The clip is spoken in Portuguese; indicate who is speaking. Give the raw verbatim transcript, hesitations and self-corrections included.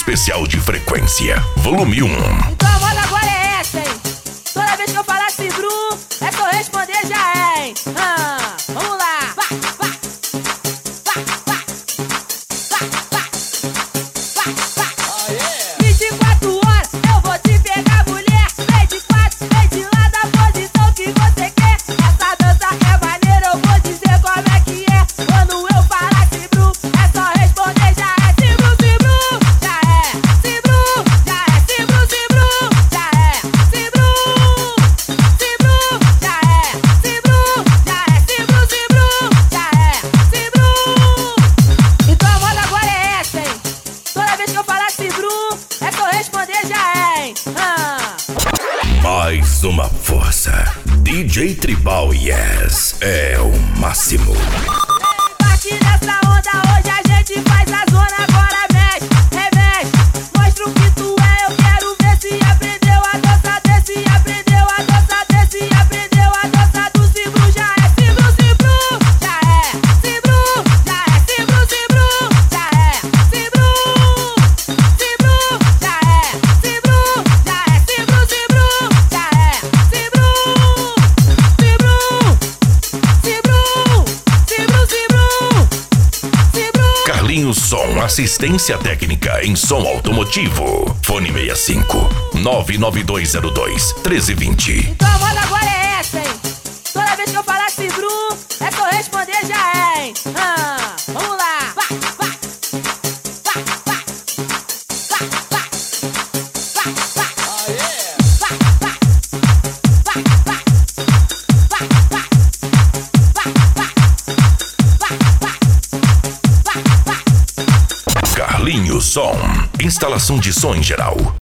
Speaker 1: especial de frequência, volume um.
Speaker 2: Então a moda agora é essa, hein? Toda vez que eu falar assim, Bru, é só responder já é, hein? Ah, vamos lá! Vá, vá, vá, vá, vá, vá, vá, vá. vinte e quatro horas eu vou te pegar, mulher. Vem de quatro, vem de lá da posição que você quer. Essa dança é maneira, eu vou dizer como é que é. Quando eu falar assim, Bru, é só responder já é. Se Bru, se Bru, já é. Se Bru, já é. Se Bru, se Bru, já é. Se Bru, se Bru, já é. Se Bru, já é. Se Bru, se Bru, já é. Se Bru. Então a moda agora é essa, hein? Toda vez que eu falar assim, Bru, é só responder já é, hein? Ah.
Speaker 1: Mais uma força. D J Tribal Yes é o máximo.
Speaker 2: Bate nessa onda, hoje a gente faz a zona, agora mexe, remexe. Mostra o que tu é, eu quero ver se aprendeu a dança desse, aprendeu a dança desse, aprendeu a dança do Cibru, já é. Cibru, Cibru, já é. Cibru, já é. Cibru, Cibru, já é. Cibru, Cibru, já é. Cibru, já é. Cibru, Cibru, já é. Cibru, Cibru, Cibru, Cibru, Cibru, Cibru.
Speaker 1: Carlinhos Som, assistência técnica em som automotivo. Fone sessenta e cinco, nove nove dois zero dois, um três dois zero.
Speaker 2: Então a moda agora é essa, hein? Toda vez que eu falar assim, Bru, é só responder já é, hein? Ah, vamos lá! Vá, vá, vá, vá, vá, vá, vá, vá, vá, vá, vá, vá, vá, vá, vá, vá.
Speaker 1: Carlinhos Som, instalação de som em geral.